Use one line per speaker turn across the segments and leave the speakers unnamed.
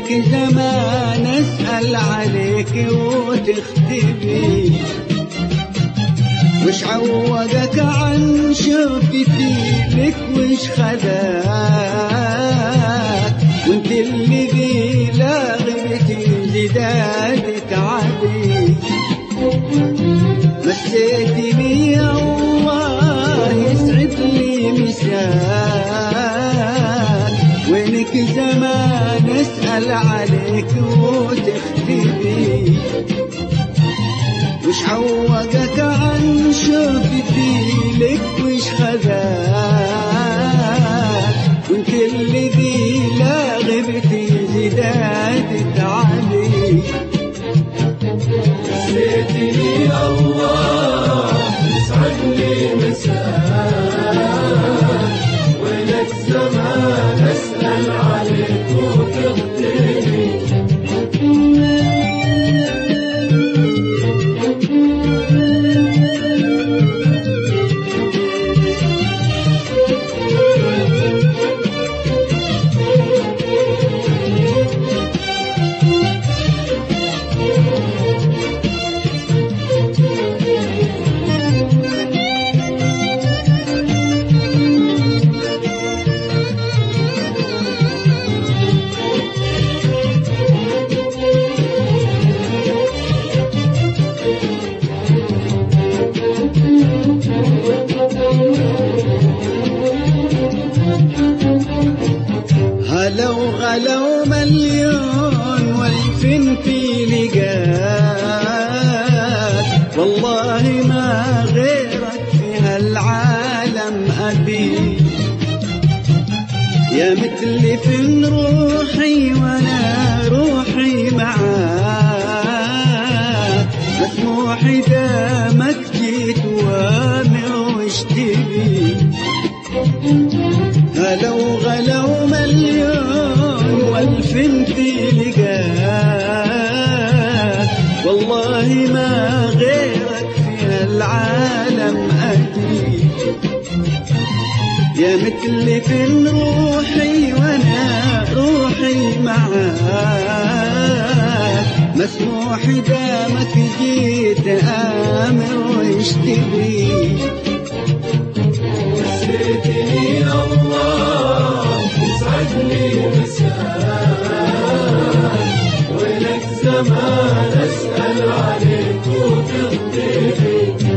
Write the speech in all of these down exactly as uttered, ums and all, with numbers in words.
وينك زمان أسأل عليك وتختفي، وش عوضك عن شوفتي لك وش خذاك، وانت الذي لا غبتي زدادك عدي، مسيتني يا الله يسعد لي مساك، وينك زمان أسأل عليك وتختفي، وش عوقك عن شوفتي لك وش خذاك، وانت الذي لا غبتي زدادك علي،
نسيتني الله يسعد لي مساك، وينك زمان أسأل عليك وتختفي،
هلو غلو مليون والف في لقاك، والله ما غيرك في هالعالم أبي، يا مثلي في روحي وانا روحي معاك، مسموح دامك جيت وامر واشتبي، هلو غلو مليون والف في لقاك، والله ما غيرك في العالم أدري، يا مثلي في روحي وانا روحي معاك، مسموح دامك جيت آمر واشتبي،
نسيتني الله يسعد لي مساك، وينك زمان أسأل عليك وتختفي،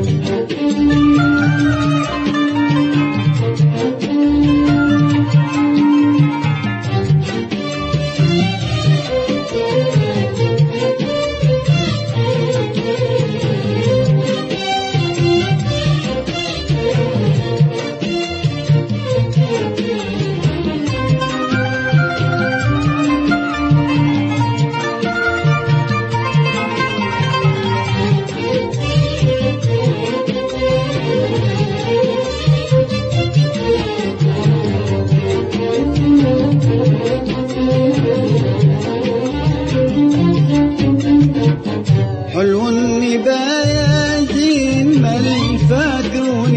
حلو النبايا زين ملفاك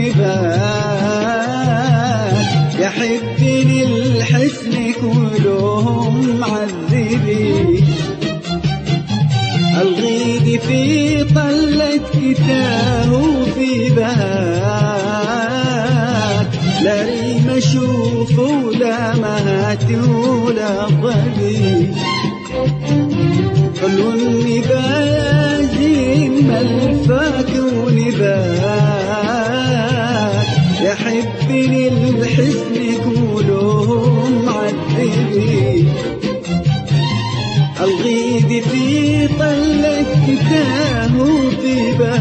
ونباك، يحبني الحسن كلهم معذبي، الغيد في طلة كتاه وفي بهاك، لا ريم اشوف ولا مهات ولا ضبي، حلو النبايا زين ملفاك ونباك، يحبني الحزن كلهم معذبي، الغيد في طلة كتاه وفي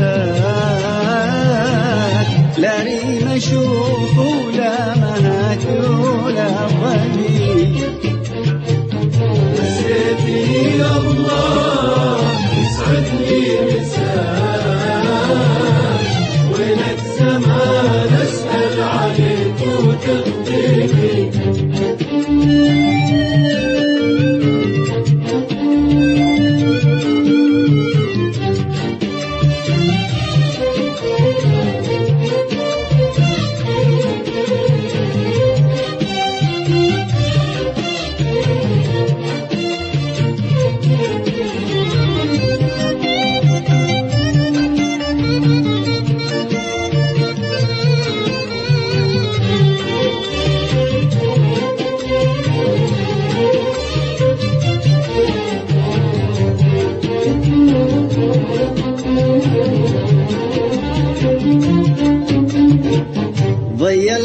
بهاك، لا ريم اشوف ولا مهات ولا ضبي،
نسيتني الله يسعد لي مساك، وينك زمان أسأل عليك وتختفي،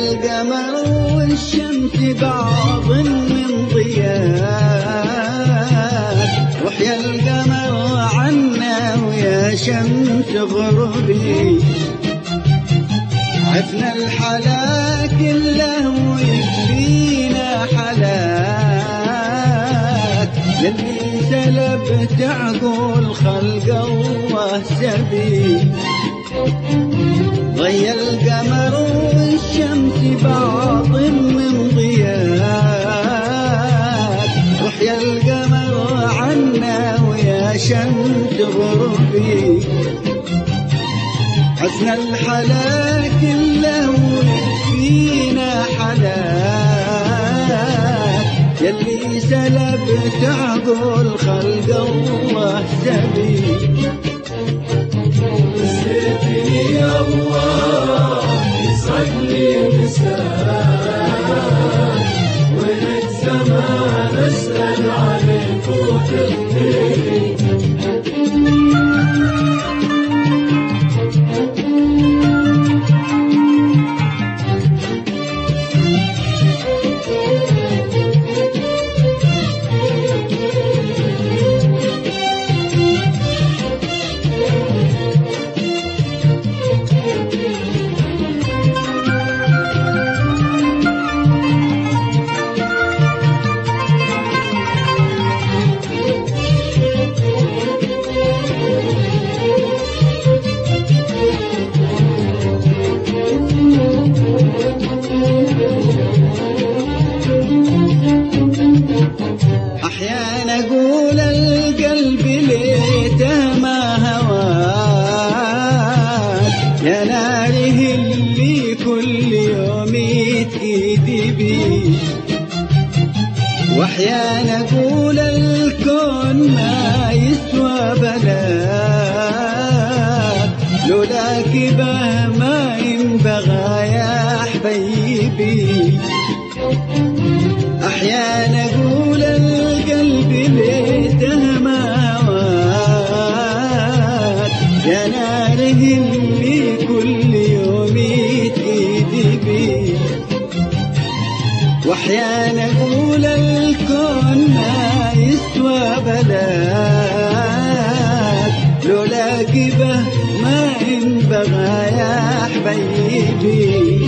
القمر والشمس بعض من ضياء، وحيا القمر عنا ويا شمس غربي، عفنا الحلا كله ويكفينا حلاك، يلي سلبت عقول خلق الله سبي. ضيا القمر والشمس بعض من ضياك، وحيا القمر عنا ويا شمس غربي، حسن الحلا كله ويكفينا حلاك، يلي سلبت عقول خلق الله سبي.
نسيتني يا الله يسعد لي مساك، وينك زمان اسأل عليك وتغفرني.
أحيانا أقول القلب ليته ما هواك، يا ناره اللي كل يوم يتأيدي بي، وأحيانا أقول الكون ما يسوى بلاك، لولاك به ما ينبغى يا حبيبي. أحيانا أقول القلب ليته ما هواك، يا ناره اللي كل يوم يتأيدي بي، وأحيانا أقول الكون ما يسوى بلاك، لولاك به ما ينبغى يا حبيبي.